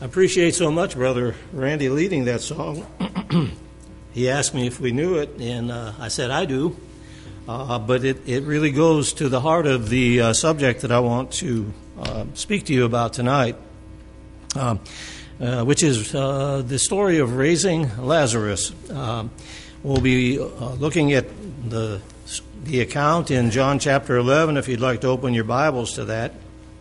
I appreciate so much Brother Randy leading that song. He asked me if we knew it, and I said I do. But it really goes to the heart of the subject that I want to speak to you about tonight, which is the story of raising Lazarus. We'll be looking at the account in John chapter 11, if you'd like to open your Bibles to that.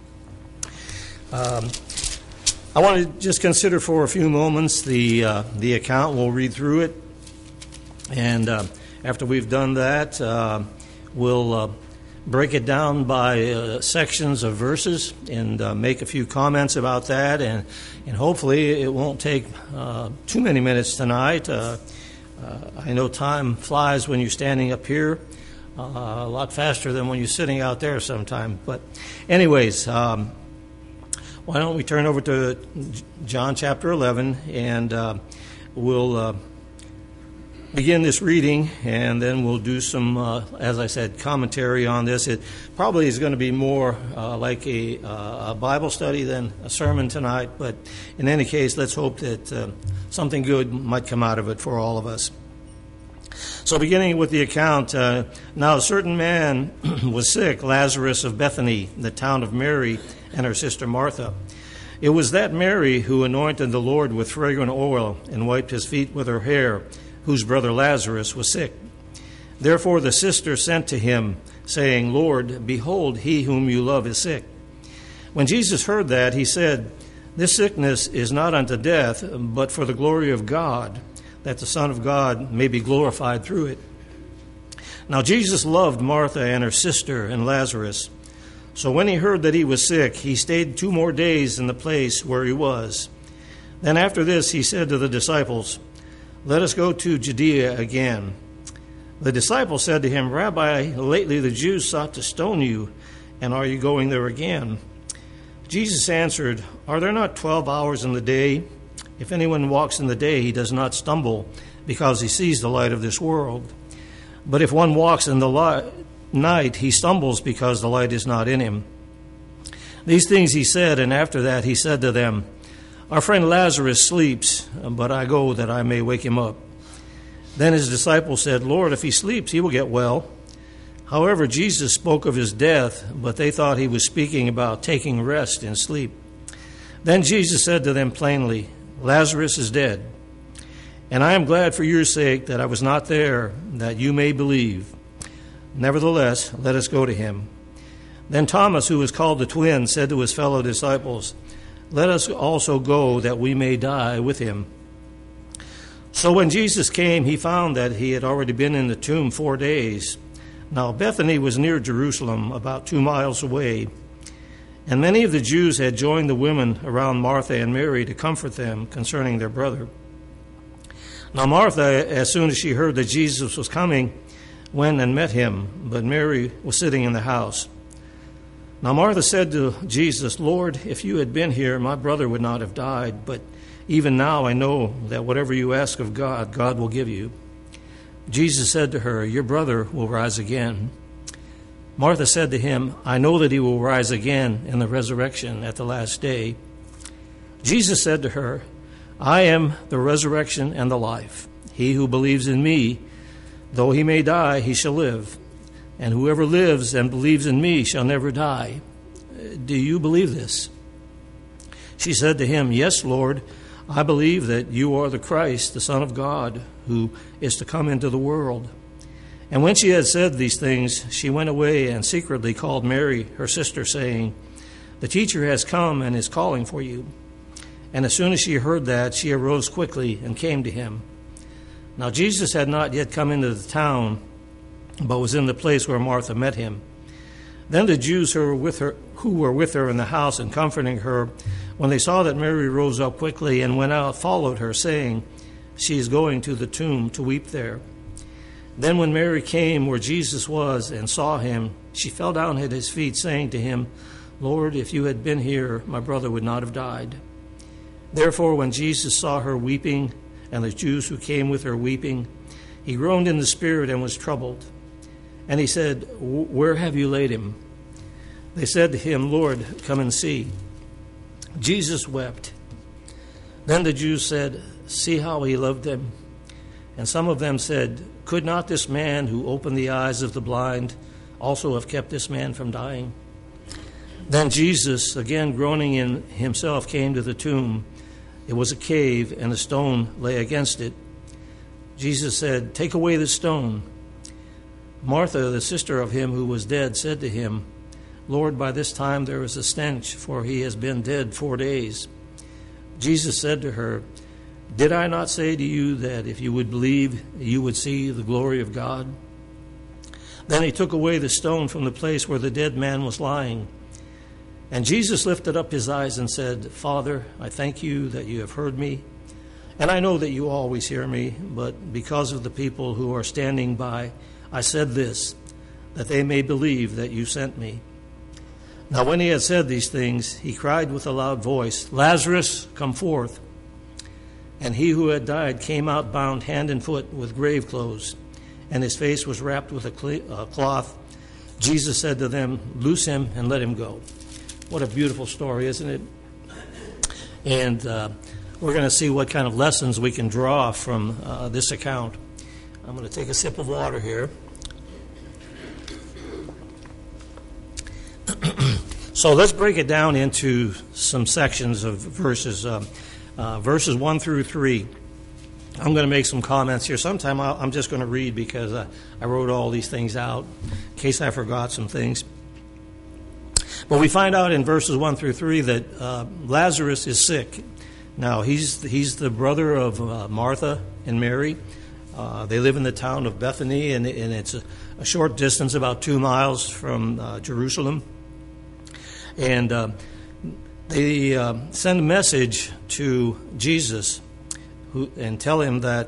I want to just consider for a few moments the account. We'll read through it, and after we've done that, we'll break it down by sections of verses and make a few comments about that, and hopefully it won't take too many minutes tonight. I know time flies when you're standing up here, a lot faster than when you're sitting out there sometime. But anyways, why don't we turn over to John chapter 11, and we'll begin this reading, and then we'll do some, as I said, commentary on this. It probably is going to be more like a Bible study than a sermon tonight, but in any case, let's hope that something good might come out of it for all of us. So beginning with the account, now a certain man was sick, Lazarus of Bethany, the town of Mary and her sister Martha. It was that Mary who anointed the Lord with fragrant oil and wiped his feet with her hair, whose brother Lazarus was sick. Therefore the sister sent to him, saying, Lord, behold, he whom you love is sick. When Jesus heard that, he said, This sickness is not unto death, but for the glory of God, that the Son of God may be glorified through it. Now Jesus loved Martha and her sister and Lazarus. So when he heard that he was sick, he stayed 2 more days in the place where he was. Then after this he said to the disciples, Let us go to Judea again. The disciples said to him, Rabbi, lately the Jews sought to stone you, and are you going there again? Jesus answered, Are there not 12 hours in the day? If anyone walks in the day, he does not stumble, because he sees the light of this world. But if one walks in the night, he stumbles, because the light is not in him. These things he said, and after that he said to them, Our friend Lazarus sleeps, but I go that I may wake him up. Then his disciples said, Lord, if he sleeps, he will get well. However, Jesus spoke of his death, but they thought he was speaking about taking rest in sleep. Then Jesus said to them plainly, Lazarus is dead, and I am glad for your sake that I was not there, that you may believe. Nevertheless, let us go to him. Then Thomas, who was called the twin, said to his fellow disciples, Let us also go, that we may die with him. So when Jesus came, he found that he had already been in the tomb 4 days. Now Bethany was near Jerusalem, about 2 miles away. And many of the Jews had joined the women around Martha and Mary to comfort them concerning their brother. Now Martha, as soon as she heard that Jesus was coming, went and met him, but Mary was sitting in the house. Now Martha said to Jesus, Lord, if you had been here, my brother would not have died, but even now I know that whatever you ask of God, God will give you. Jesus said to her, Your brother will rise again. Martha said to him, I know that he will rise again in the resurrection at the last day. Jesus said to her, I am the resurrection and the life. He who believes in me, though he may die, he shall live. And whoever lives and believes in me shall never die. Do you believe this? She said to him, Yes, Lord, I believe that you are the Christ, the Son of God, who is to come into the world. And when she had said these things, she went away and secretly called Mary, her sister, saying, The teacher has come and is calling for you. And as soon as she heard that, she arose quickly and came to him. Now Jesus had not yet come into the town, but was in the place where Martha met him. Then the Jews who were with her in the house and comforting her, when they saw that Mary rose up quickly and went out, followed her, saying, She is going to the tomb to weep there. Then when Mary came where Jesus was and saw him, she fell down at his feet, saying to him, Lord, if you had been here, my brother would not have died. Therefore, when Jesus saw her weeping, and the Jews who came with her weeping, he groaned in the spirit and was troubled. And he said, Where have you laid him? They said to him, Lord, come and see. Jesus wept. Then the Jews said, "See how he loved them." And some of them said, "Could not this man who opened the eyes of the blind also have kept this man from dying?" Then Jesus, again groaning in himself, came to the tomb. It was a cave, and a stone lay against it. Jesus said, "Take away the stone." Martha, the sister of him who was dead, said to him, "Lord, by this time there is a stench, for he has been dead 4 days." Jesus said to her, "Did I not say to you that if you would believe, you would see the glory of God?" Then he took away the stone from the place where the dead man was lying. And Jesus lifted up his eyes and said, "Father, I thank you that you have heard me. And I know that you always hear me, but because of the people who are standing by, I said this, that they may believe that you sent me." Now when he had said these things, he cried with a loud voice, "Lazarus, come forth." And he who had died came out bound hand and foot with grave clothes, and his face was wrapped with a cloth. Jesus said to them, "Loose him and let him go." What a beautiful story, isn't it? And we're going to see what kind of lessons we can draw from this account. I'm going to take a sip of water here. So let's break it down into some sections of verses 1 through 3. I'm going to make some comments here. Sometime I'm just going to read because I wrote all these things out in case I forgot some things. But we find out in verses 1 through 3 that Lazarus is sick. Now, he's the brother of Martha and Mary. They live in the town of Bethany, and it's a short distance, about 2 miles from Jerusalem. And they send a message to Jesus and tell him that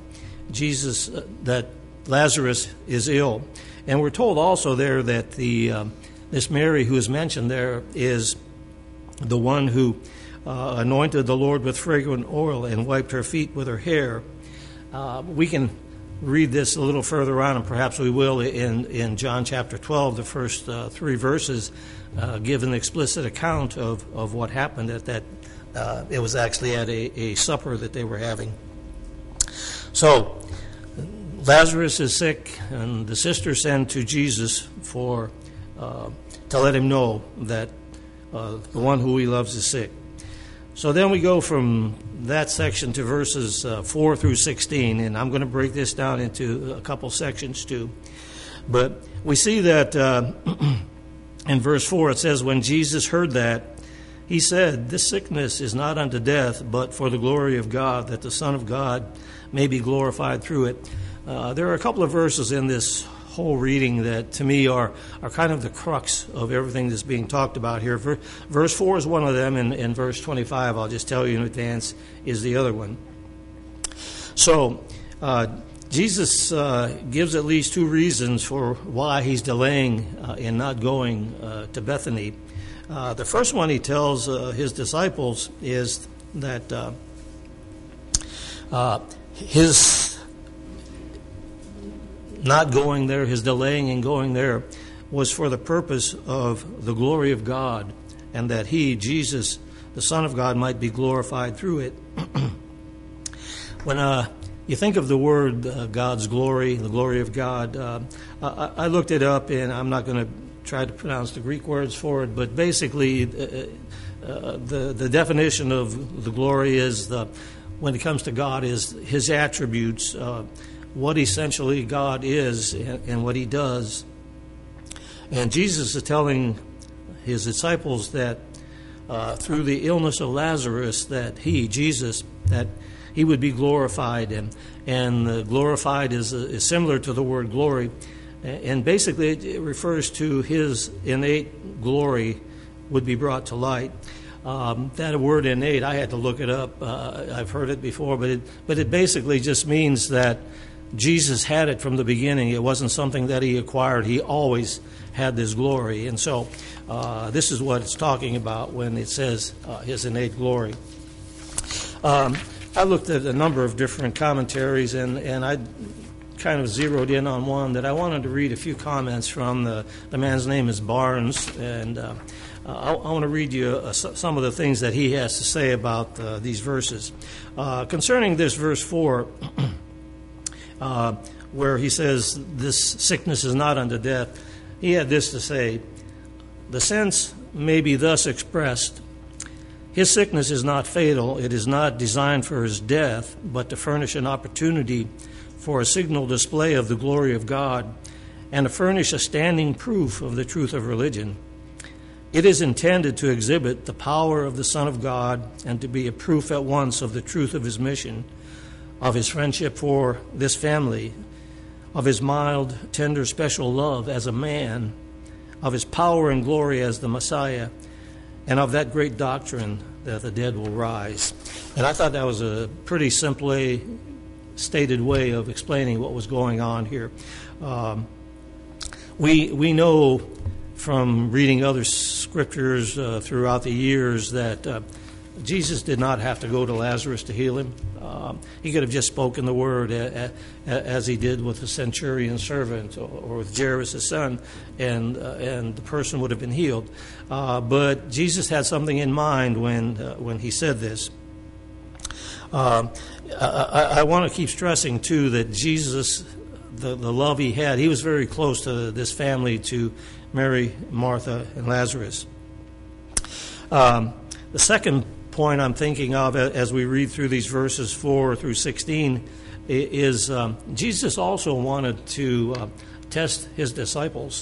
that Lazarus is ill. And we're told also there that this Mary who is mentioned there is the one who anointed the Lord with fragrant oil and wiped her feet with her hair. We can read this a little further on, and perhaps we will, in John chapter 12. The first 3 verses give an explicit account of what happened at that. It was actually at a supper that they were having. So Lazarus is sick, and the sisters send to Jesus to let him know that the one who he loves is sick. So then we go from that section to verses 4 through 16, and I'm going to break this down into a couple sections too. But we see that in verse 4 it says, "When Jesus heard that, he said, 'This sickness is not unto death, but for the glory of God, that the Son of God may be glorified through it.'" There are a couple of verses in this whole reading that to me are kind of the crux of everything that's being talked about here. Verse 4 is one of them, and verse 25, I'll just tell you in advance, is the other one. So Jesus gives at least 2 reasons for why he's delaying in not going to Bethany. The first one he tells his disciples is that his not going there, his delaying in going there, was for the purpose of the glory of God, and that he, Jesus, the Son of God, might be glorified through it. When you think of the word God's glory, the glory of God, I looked it up, and I'm not going to try to pronounce the Greek words for it, but basically the definition of the glory is, when it comes to God, is his attributes, what essentially God is and what he does. And Jesus is telling his disciples that through the illness of Lazarus, that he, Jesus, that he would be glorified. And glorified is similar to the word glory. And basically it refers to his innate glory would be brought to light. That word innate, I had to look it up. I've heard it before, but it basically just means that Jesus had it from the beginning. It wasn't something that he acquired. He always had this glory. And so this is what it's talking about when it says his innate glory. I looked at a number of different commentaries, and I kind of zeroed in on one that I wanted to read a few comments from. The man's name is Barnes, and I want to read you some of the things that he has to say about these verses. Concerning this verse 4, where he says this sickness is not unto death, he had this to say: the sense may be thus expressed: his sickness is not fatal, it is not designed for his death, but to furnish an opportunity for a signal display of the glory of God and to furnish a standing proof of the truth of religion. It is intended to exhibit the power of the Son of God and to be a proof at once of the truth of his mission, of his friendship for this family, of his mild, tender, special love as a man, of his power and glory as the Messiah, and of that great doctrine that the dead will rise. And I thought that was a pretty simply stated way of explaining what was going on here. We know from reading other scriptures throughout the years that Jesus did not have to go to Lazarus to heal him. He could have just spoken the word as he did with the centurion servant or with Jairus' son, and the person would have been healed. But Jesus had something in mind when he said this. I want to keep stressing, too, that Jesus, the love he had, he was very close to this family, to Mary, Martha, and Lazarus. The second point I'm thinking of as we read through these verses 4 through 16 is Jesus also wanted to test his disciples.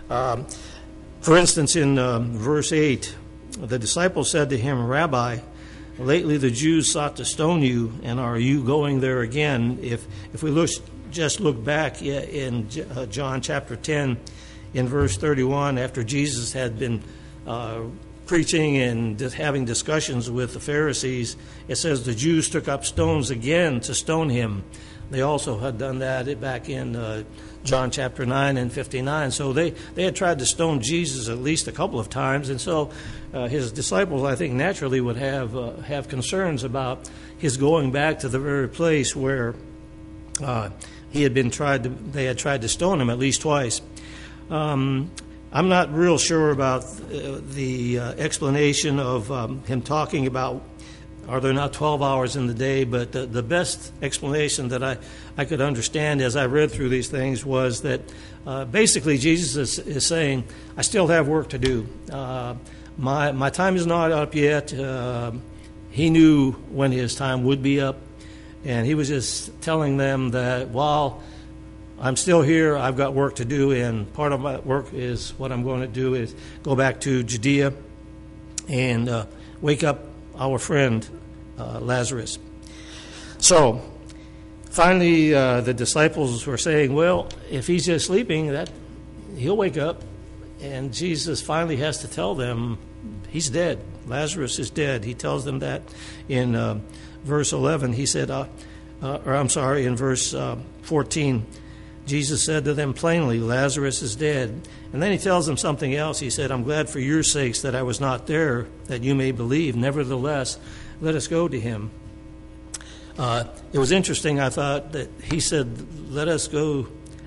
For instance, in verse 8, the disciples said to him, "Rabbi, lately the Jews sought to stone you, and are you going there again?" If we look back in John chapter 10, in verse 31, after Jesus had been preaching and having discussions with the Pharisees, it says the Jews took up stones again to stone him. They also had done that back in John chapter 9 and 59. So they had tried to stone Jesus at least a couple of times, and so his disciples, I think, naturally would have concerns about his going back to the very place where they had tried to stone him at least twice. I'm not real sure about the explanation of him talking about, are there not 12 hours in the day? But the best explanation that I could understand as I read through these things was that basically Jesus is saying, I still have work to do. My time is not up yet. He knew when his time would be up, and he was just telling them that while I'm still here, I've got work to do, and part of my work is what I'm going to do is go back to Judea and wake up our friend Lazarus. So finally, the disciples were saying, well, if he's just sleeping, that he'll wake up. And Jesus finally has to tell them he's dead. Lazarus is dead. He tells them that in verse 11. He said, in verse 14, Jesus said to them plainly, Lazarus is dead. And then he tells them something else. He said, I'm glad for your sakes that I was not there, that you may believe. Nevertheless, let us go to him. It was interesting, I thought, that he said, let us go.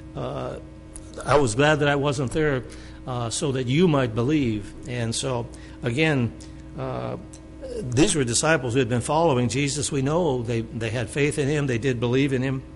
I was glad that I wasn't there so that you might believe. And so, again, these were disciples who had been following Jesus. We know they had faith in him. They did believe in him.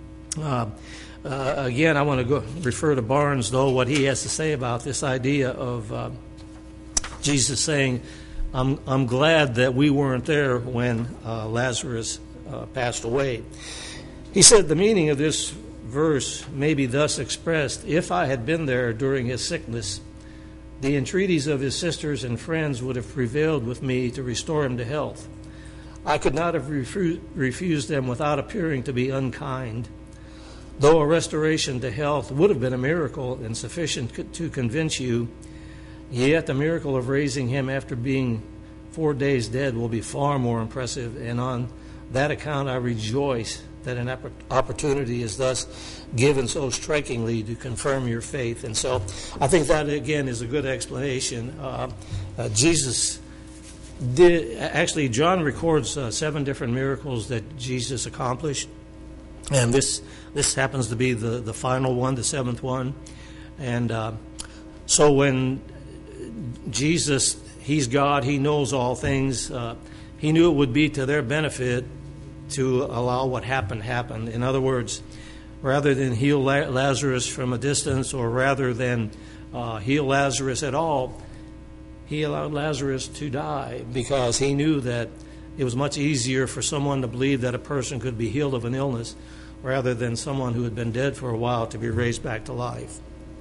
Again, I want to refer to Barnes, though, what he has to say about this idea of Jesus saying, I'm glad that we weren't there when Lazarus passed away. He said the meaning of this verse may be thus expressed: if I had been there during his sickness, the entreaties of his sisters and friends would have prevailed with me to restore him to health. I could not have refused them without appearing to be unkind. Though a restoration to health would have been a miracle and sufficient to convince you, yet the miracle of raising him after being 4 days dead will be far more impressive, and on that account I rejoice that an opportunity is thus given so strikingly to confirm your faith. And so I think that, again, is a good explanation. Jesus did, actually, John records 7 different miracles that Jesus accomplished. And this happens to be the final one, the 7th one. And so when Jesus, he's God, he knows all things. He knew it would be to their benefit to allow what happened happen. In other words, rather than heal Lazarus from a distance, or rather than heal Lazarus at all, he allowed Lazarus to die because he knew that it was much easier for someone to believe that a person could be healed of an illness rather than someone who had been dead for a while to be raised back to life.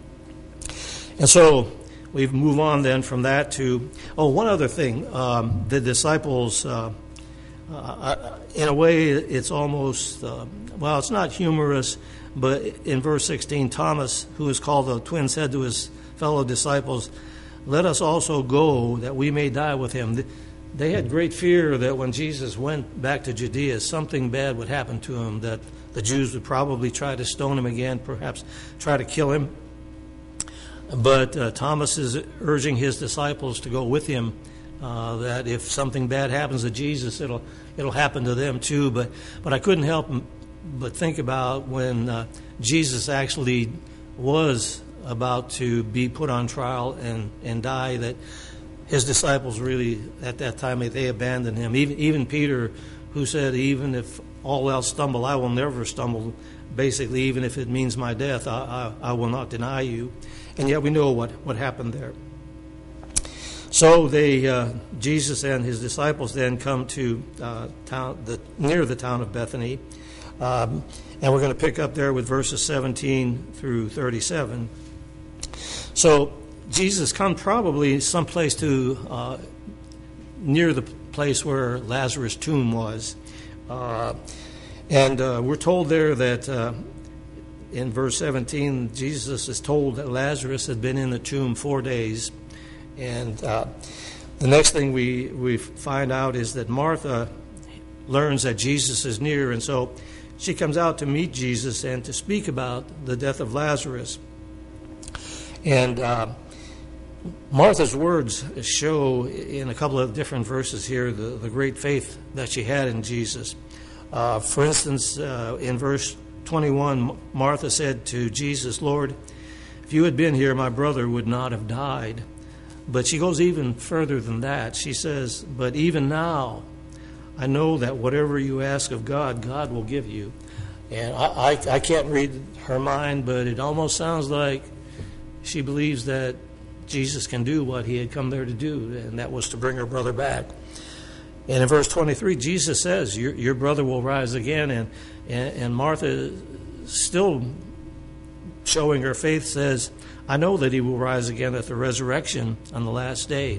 And so we move on then from that to, one other thing. The disciples, in a way, it's almost, it's not humorous, but in verse 16, Thomas, who is called the twin, said to his fellow disciples, "Let us also go, that we may die with him." They had great fear that when Jesus went back to Judea, something bad would happen to him, that the Jews would probably try to stone him again, perhaps try to kill him. But Thomas is urging his disciples to go with him, that if something bad happens to Jesus, it'll happen to them too. But I couldn't help but think about when Jesus actually was about to be put on trial and die, that his disciples really, at that time, they abandoned him. Even Peter, who said, "Even if all else stumble, I will never stumble." Basically, even if it means my death, I will not deny you. And yet we know what happened there. So Jesus and his disciples then come to near the town of Bethany. And we're going to pick up there with verses 17 through 37. So Jesus come probably someplace to near the place where Lazarus' tomb was. And we're told there that in verse 17, Jesus is told that Lazarus had been in the tomb 4 days. And the next thing we find out is that Martha learns that Jesus is near, and so she comes out to meet Jesus and to speak about the death of Lazarus. And Martha's words show in a couple of different verses here the great faith that she had in Jesus. For instance, in verse 21, Martha said to Jesus, "Lord, if you had been here, my brother would not have died." But she goes even further than that. She says, "But even now, I know that whatever you ask of God, God will give you." And I can't read her mind, but it almost sounds like she believes that Jesus can do what he had come there to do, and that was to bring her brother back. And in verse 23, Jesus says, your brother will rise again. And Martha, still showing her faith, says, "I know that he will rise again at the resurrection on the last day."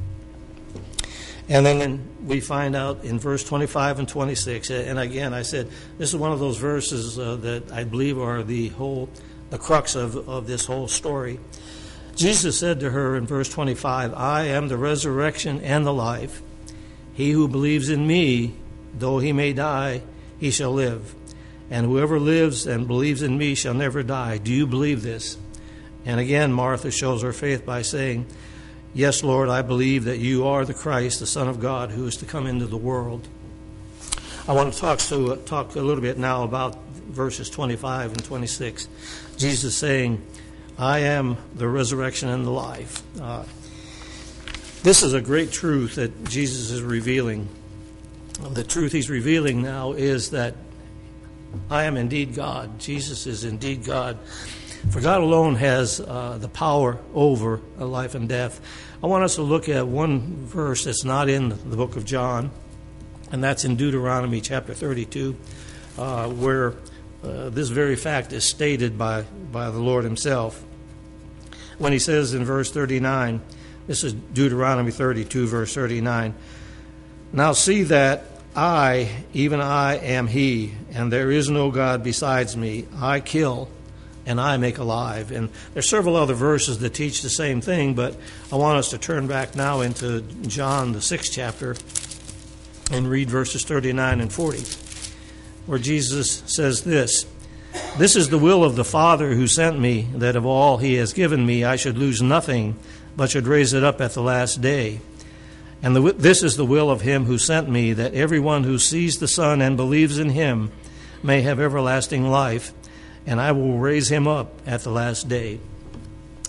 And then we find out in verse 25 and 26, and again, I said, this is one of those verses that I believe are the crux of this whole story. Jesus said to her in verse 25, "I am the resurrection and the life. He who believes in me, though he may die, he shall live. And whoever lives and believes in me shall never die. Do you believe this?" And again, Martha shows her faith by saying, "Yes, Lord, I believe that you are the Christ, the Son of God, who is to come into the world." I want to talk a little bit now about verses 25 and 26. Jesus saying, "I am the resurrection and the life." This is a great truth that Jesus is revealing. The truth he's revealing now is that I am indeed God. Jesus is indeed God. For God alone has the power over life and death. I want us to look at one verse that's not in the book of John, and that's in Deuteronomy chapter 32, where this very fact is stated by the Lord himself. When he says in verse 39, this is Deuteronomy 32, verse 39, "Now see that I, even I, am he, and there is no God besides me. I kill, and I make alive." And there's several other verses that teach the same thing, but I want us to turn back now into John, the 6th chapter, and read verses 39 and 40, where Jesus says this, "This is the will of the Father who sent me, that of all he has given me I should lose nothing, but should raise it up at the last day. And this is the will of him who sent me, that everyone who sees the Son and believes in him may have everlasting life, and I will raise him up at the last day."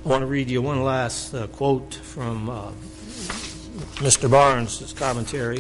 I want to read you one last quote from Mr. Barnes' commentary.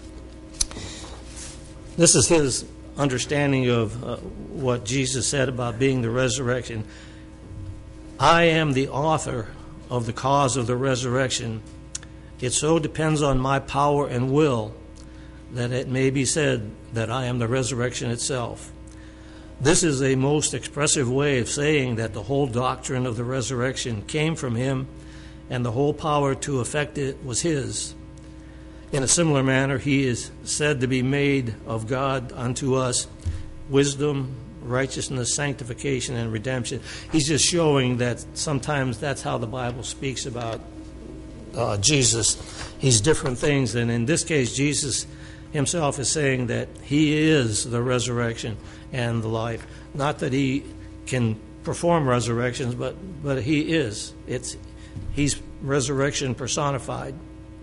This is his understanding of what Jesus said about being the resurrection. I am the author of the cause of the resurrection. It so depends on my power and will that it may be said that I am the resurrection itself. This is a most expressive way of saying that the whole doctrine of the resurrection came from him, and the whole power to effect it was his. In a similar manner, he is said to be made of God unto us wisdom, righteousness, sanctification, and redemption. He's just showing that sometimes that's how the Bible speaks about Jesus. He's different things, and in this case, Jesus himself is saying that he is the resurrection and the life. Not that he can perform resurrections, but he is. He's resurrection personified.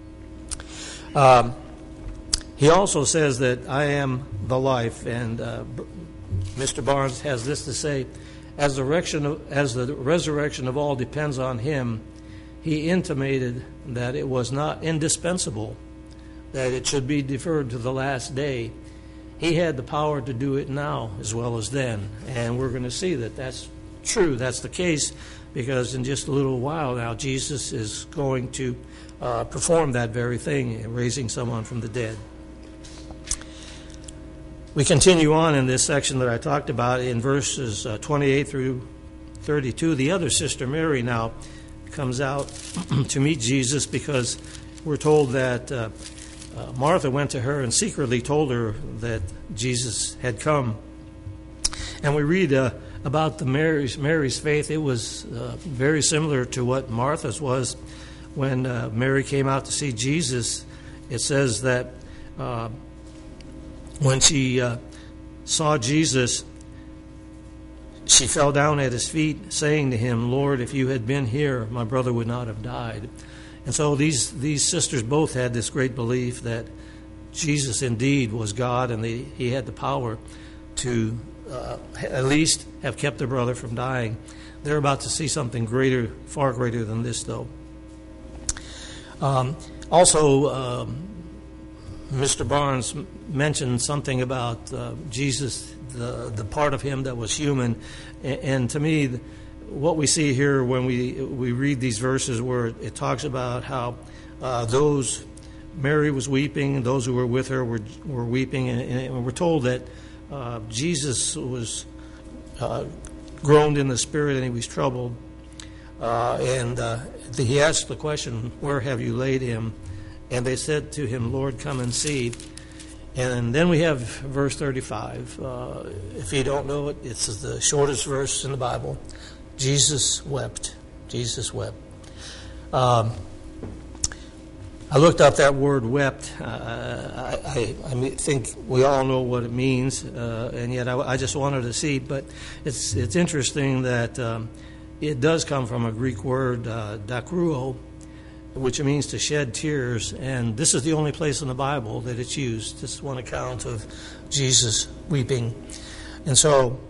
He also says that I am the life, and Mr. Barnes has this to say: as the resurrection of all depends on him, he intimated that it was not indispensable that it should be deferred to the last day. He had the power to do it now as well as then, and we're going to see that that's true. That's the case, because in just a little while now, Jesus is going to perform that very thing, raising someone from the dead. We continue on in this section that I talked about in verses 28 through 32. The other sister, Mary, now comes out to meet Jesus, because we're told that Martha went to her and secretly told her that Jesus had come. And we read about Mary's faith. It was very similar to what Martha's was when Mary came out to see Jesus. It says that when she saw Jesus, she fell down at his feet, saying to him, "Lord, if you had been here, my brother would not have died." And so these sisters both had this great belief that Jesus indeed was God, and he had the power to at least have kept their brother from dying. They're about to see something greater, far greater than this, though. Also, Mr. Barnes mentioned something about Jesus, the part of him that was human. And to me, what we see here when we read these verses where it talks about how Mary was weeping, and those who were with her were weeping, and we're told that Jesus was groaned in the spirit and he was troubled. And he asked the question, "Where have you laid him?" And they said to him, "Lord, come and see." And then we have verse 35. If you don't know it, it's the shortest verse in the Bible. Jesus wept. Jesus wept. I looked up that word "wept." I think we all know what it means, and yet I just wanted to see. But it's interesting that it does come from a Greek word, dakruo, which means to shed tears. And this is the only place in the Bible that it's used. This is one account of Jesus weeping. And so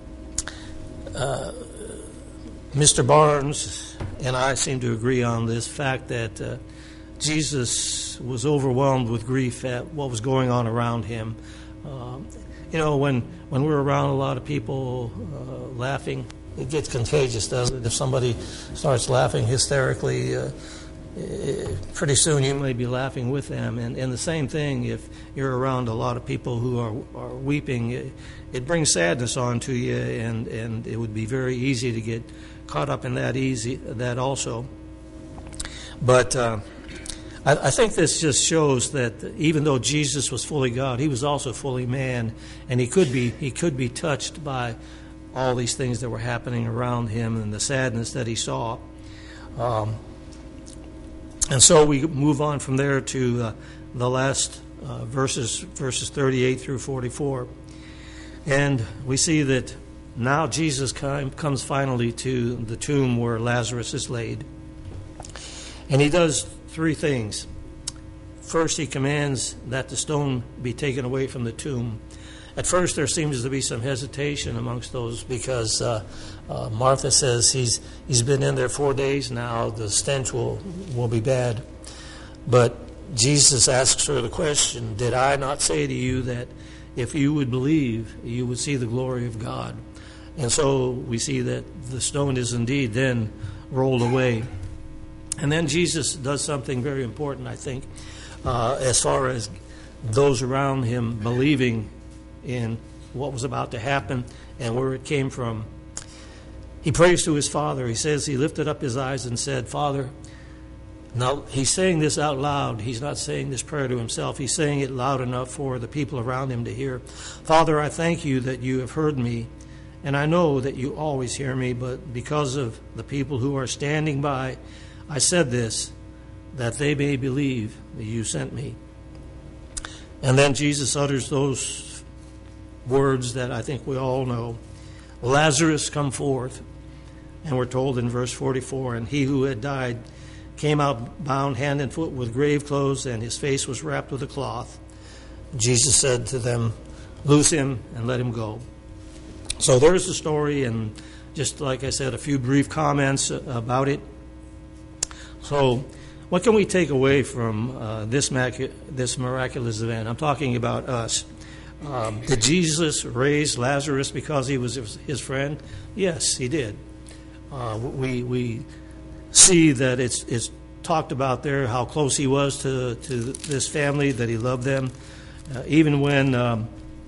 Mr. Barnes and I seem to agree on this fact that Jesus was overwhelmed with grief at what was going on around him. When we're around a lot of people laughing, it gets contagious, doesn't it? If somebody starts laughing hysterically, pretty soon you may be laughing with them. And the same thing, if you're around a lot of people who are weeping, it brings sadness onto you, and it would be very easy to get caught up in that also. But I think this just shows that even though Jesus was fully God, he was also fully man, and he could be touched by all these things that were happening around him and the sadness that he saw. And so we move on from there to the last verses 38 through 44. And we see that now Jesus comes finally to the tomb where Lazarus is laid. And he does three things. First, he commands that the stone be taken away from the tomb. At first, there seems to be some hesitation amongst those because Martha says he's been in there 4 days now. The stench will be bad. But Jesus asks her the question, did I not say to you that if you would believe, you would see the glory of God? And so we see that the stone is indeed then rolled away. And then Jesus does something very important, I think, as far as those around him believing in what was about to happen and where it came from. He prays to his Father. He says he lifted up his eyes and said, Father. Now, he's saying this out loud. He's not saying this prayer to himself. He's saying it loud enough for the people around him to hear. Father, I thank you that you have heard me, and I know that you always hear me, but because of the people who are standing by, I said this, that they may believe that you sent me. And then Jesus utters those words that I think we all know. Lazarus, come forth. And we're told in verse 44, and he who had died came out bound hand and foot with grave clothes, and his face was wrapped with a cloth. Jesus said to them, loose him and let him go. So there's the story, and just like I said, a few brief comments about it. So what can we take away from this miraculous event? I'm talking about us. Did Jesus raise Lazarus because he was his friend? Yes, he did. We see that it's talked about there how close he was to this family, that he loved them. Even when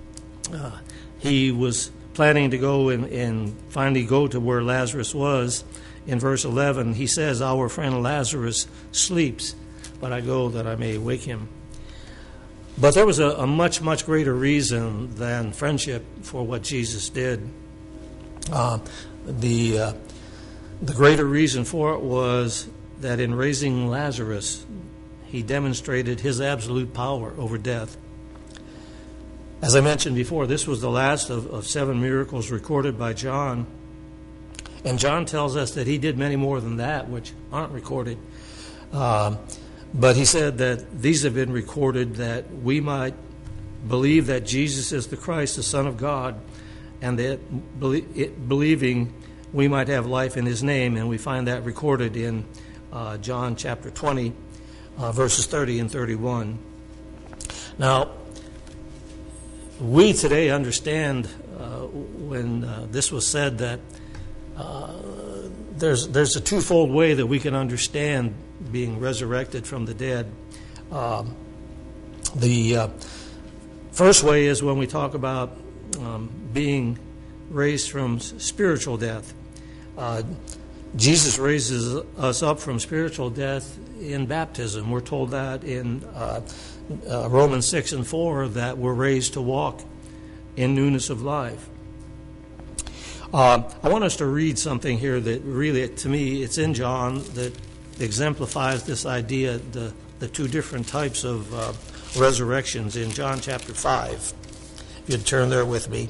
he was planning to go and finally go to where Lazarus was, in verse 11, he says, our friend Lazarus sleeps, but I go that I may wake him. But there was a much, much greater reason than friendship for what Jesus did. The greater reason for it was that in raising Lazarus, he demonstrated his absolute power over death. As I mentioned before, this was the last of 7 miracles recorded by John. And John tells us that he did many more than that, which aren't recorded. But he said that these have been recorded that we might believe that Jesus is the Christ, the Son of God, and that believing we might have life in his name. And we find that recorded in John chapter 20, verses 30 and 31. Now, we today understand when this was said that there's a twofold way that we can understand being resurrected from the dead. The first way is when we talk about being raised from spiritual death. Jesus raises us up from spiritual death in baptism. We're told that in Romans 6 and 4 that we're raised to walk in newness of life. I want us to read something here that really, to me, it's in John that exemplifies this idea, the two different types of resurrections in John chapter 5. If you'd turn there with me.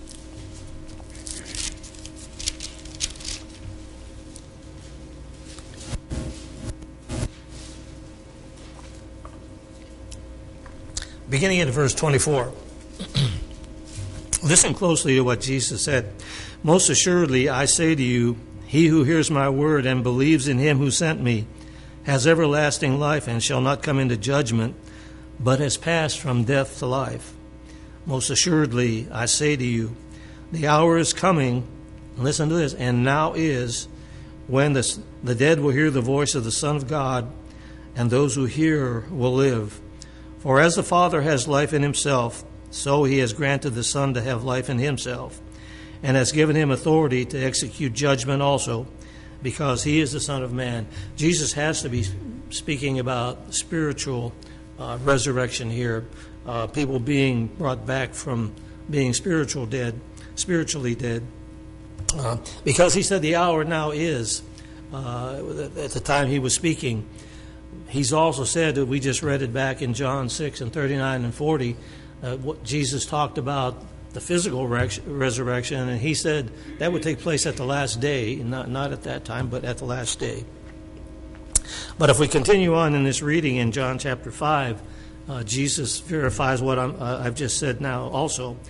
Beginning at verse 24. Listen closely to what Jesus said. Most assuredly, I say to you, he who hears my word and believes in him who sent me has everlasting life and shall not come into judgment, but has passed from death to life. Most assuredly, I say to you, the hour is coming, listen to this, and now is, when the dead will hear the voice of the Son of God, and those who hear will live. For as the Father has life in himself, so he has granted the Son to have life in himself, and has given him authority to execute judgment also, because he is the Son of Man. Jesus has to be speaking about spiritual resurrection here, people being brought back from being spiritually dead, because he said the hour now is, at the time he was speaking. He's also said that we just read it back in John 6 and 39 and 40, what Jesus talked about the physical resurrection, and he said that would take place at the last day, not at that time, but at the last day. But if we continue on in this reading in John chapter 5, Jesus verifies what I've just said now also.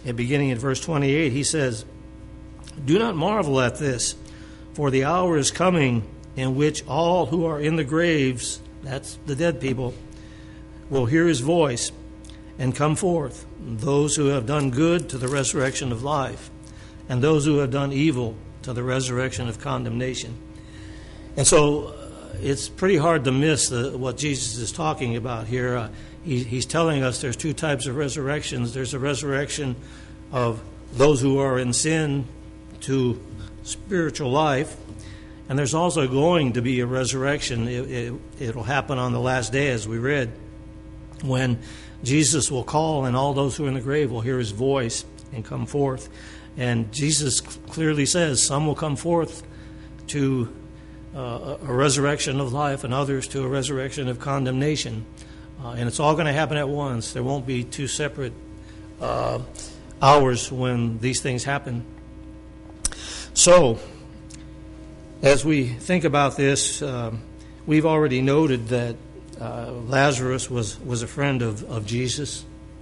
and beginning in verse 28, he says, "Do not marvel at this, for the hour is coming in which all who are in the graves," that's the dead people, "will hear his voice and come forth, those who have done good to the resurrection of life, and those who have done evil to the resurrection of condemnation." And so it's pretty hard to miss what Jesus is talking about here. He's telling us there's two types of resurrections. There's a resurrection of those who are in sin to spiritual life, and there's also going to be a resurrection. It'll happen on the last day, as we read, when Jesus will call and all those who are in the grave will hear his voice and come forth. And Jesus clearly says some will come forth to a resurrection of life and others to a resurrection of condemnation. And it's all going to happen at once. There won't be two separate hours when these things happen. So, as we think about this, we've already noted that Lazarus was a friend of Jesus.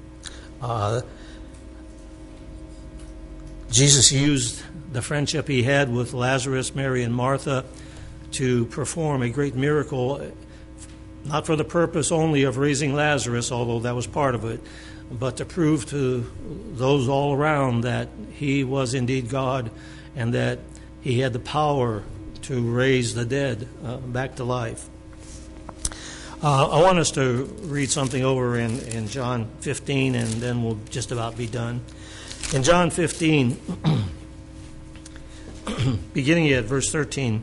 Jesus used the friendship he had with Lazarus, Mary, and Martha to perform a great miracle, not for the purpose only of raising Lazarus, although that was part of it, but to prove to those all around that he was indeed God and that he had the power to raise the dead back to life. I want us to read something over in John 15, and then we'll just about be done. In John 15, beginning at verse 13,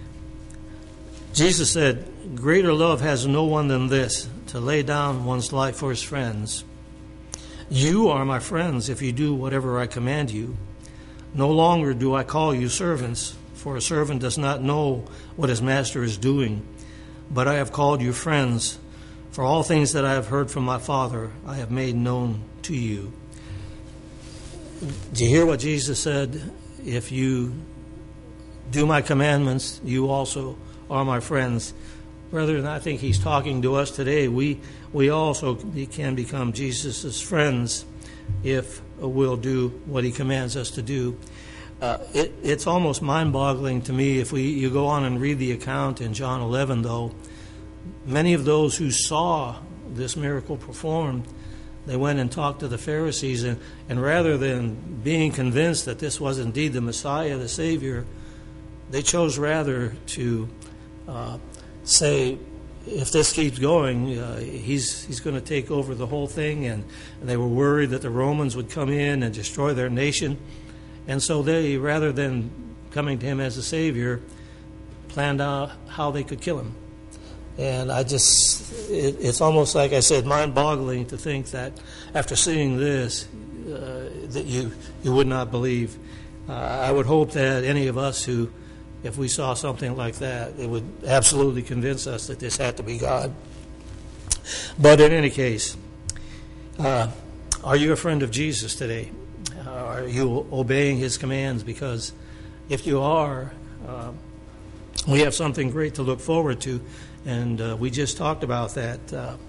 Jesus said, "Greater love has no one than this, to lay down one's life for his friends. You are my friends if you do whatever I command you. No longer do I call you servants, for a servant does not know what his master is doing. But I have called you friends, for all things that I have heard from my Father I have made known to you." Do you hear what Jesus said? If you do my commandments, you also are my friends. Brethren, I think he's talking to us today. We also can become Jesus' friends if we'll do what he commands us to do. It's almost mind-boggling to me if you go on and read the account in John 11, though. Many of those who saw this miracle performed, they went and talked to the Pharisees, and rather than being convinced that this was indeed the Messiah, the Savior, they chose rather to say, if this keeps going, he's going to take over the whole thing, and they were worried that the Romans would come in and destroy their nation. And so they, rather than coming to him as a Savior, planned out how they could kill him. And it's almost, like I said, mind-boggling to think that after seeing this, that you would not believe. I would hope that any of us who, if we saw something like that, it would absolutely convince us that this had to be God. But in any case, are you a friend of Jesus today? Are you obeying his commands? Because if you are, we have something great to look forward to. And we just talked about that.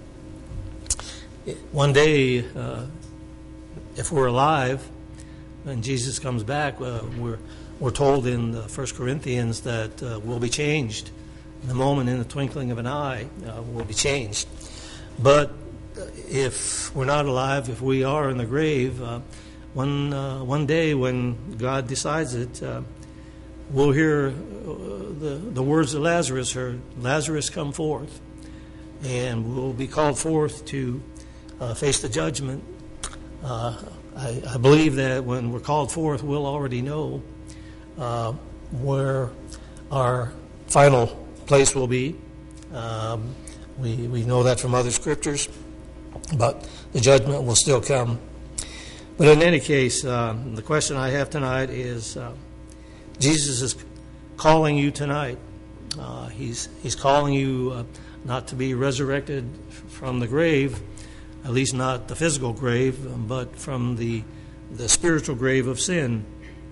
One day, if we're alive, and Jesus comes back, we're told in 1 Corinthians that we'll be changed. In the moment, in the twinkling of an eye, we'll be changed. But if we're not alive, if we are in the grave, one day when God decides it, we'll hear the words that Lazarus heard. Lazarus, come forth. And we'll be called forth to face the judgment. I believe that when we're called forth, we'll already know where our final place will be. We know that from other scriptures, but the judgment will still come. But in any case, the question I have tonight is, Jesus is calling you tonight. He's calling you not to be resurrected from the grave, at least not the physical grave, but from the spiritual grave of sin.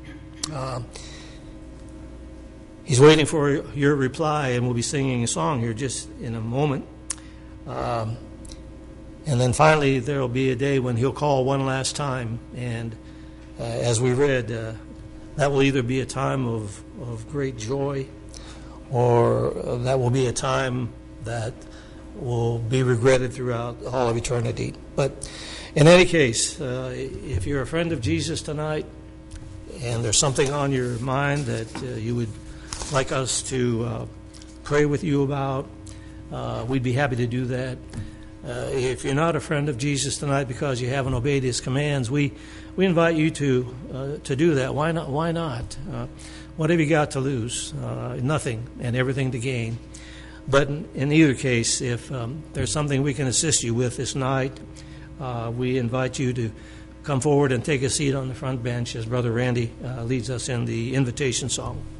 He's waiting for your reply, and we'll be singing a song here just in a moment. And And then finally, there will be a day when he'll call one last time. And as we read, that will either be a time of great joy, or that will be a time that will be regretted throughout all of eternity. But in any case, if you're a friend of Jesus tonight, and there's something on your mind that you would like us to pray with you about, we'd be happy to do that. If you're not a friend of Jesus tonight because you haven't obeyed his commands, we invite you to do that. Why not? Why not? What have you got to lose? Nothing, and everything to gain. But in either case, if there's something we can assist you with this night, we invite you to come forward and take a seat on the front bench as Brother Randy leads us in the invitation song.